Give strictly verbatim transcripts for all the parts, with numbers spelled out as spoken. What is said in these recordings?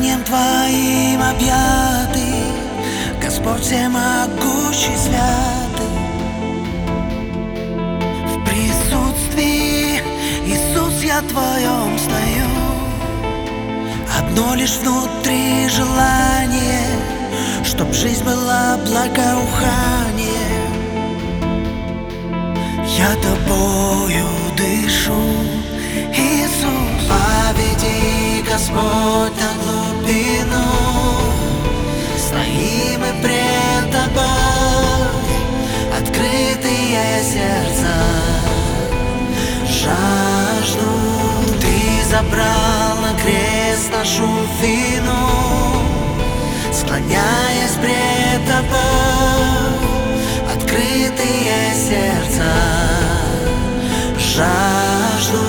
Дыханием Твоим объяты, Господь всемогущий, святый. В присутствии, Иисус, я Твоем стою. Одно лишь внутри желание, чтоб жизнь была благоухание. Я Тобою дышу, Иисус. Поведи, Господь, на глубину. Стоим мы пред Тобой, открытые сердца жаждут. Ты забрал на крест нашу вину, склоняясь пред Тобой, открытые сердца жаждут.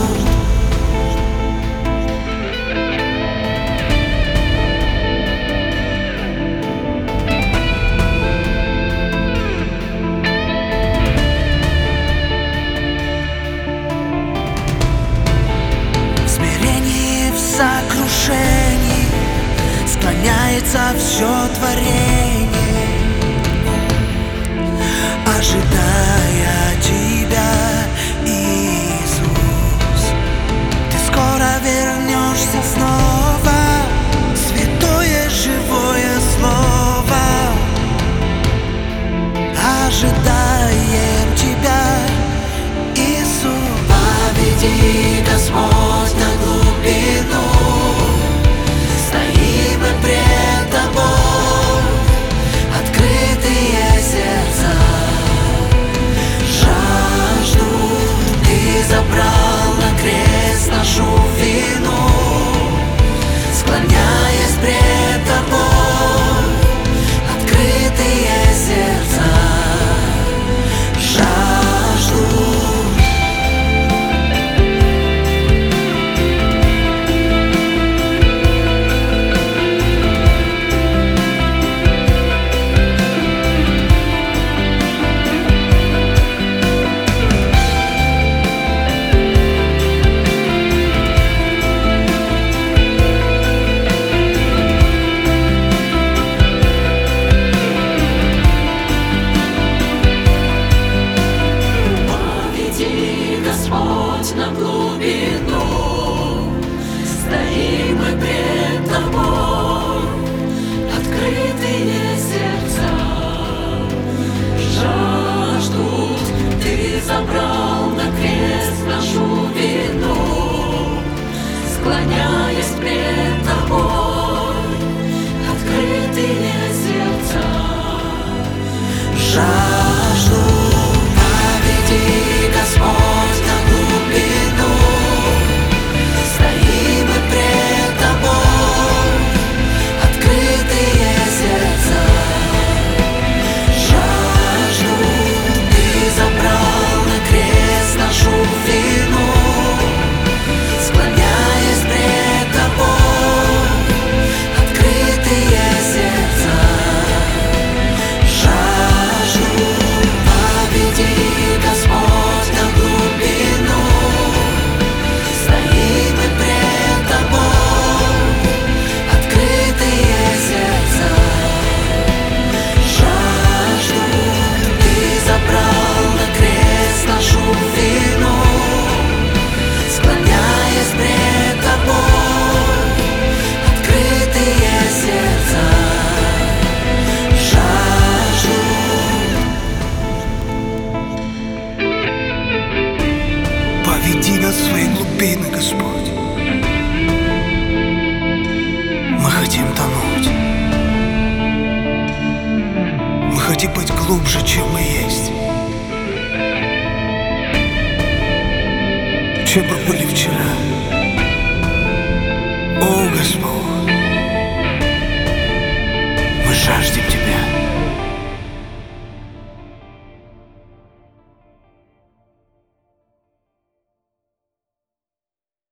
Сокрушений склоняется все творение, ожидая Тебя, Иисус. Ты скоро вернешься снова, святое живое слово. Ожидаем Тебя, Иисус. Поведи, Господь, на глубину. Стоим мы пред Тобой, открытые сердца жаждут. Ты забрал на крест нашу вину, склоняясь пред Тобой, открытые сердца жаждут. Господь, на глубину. Стоим мы пред Тобой, открытые сердца жаждут. Ты забрал на крест нашу вину, склоняясь пред Тобой, открытые сердца жаждут. Поведи, Господь, на глубину. Стоим мы пред Тобой, открытые сердца жаждут. Ты забрал на крест нашу вину, склоняясь пред Тобой, открытые сердца жаждут. Поведи, Господь, на глубину. Стоим мы пред Тобой, открытые сердца жаждут. Ты забрал на крест нашу вину, склоняясь пред Тобой, открытые сердца жаждут. Поведи нас в свои глубины, Господь. Мы хотим тонуть. Мы хотим быть глубже, чем мы есть, чем мы были вчера. О, Господь.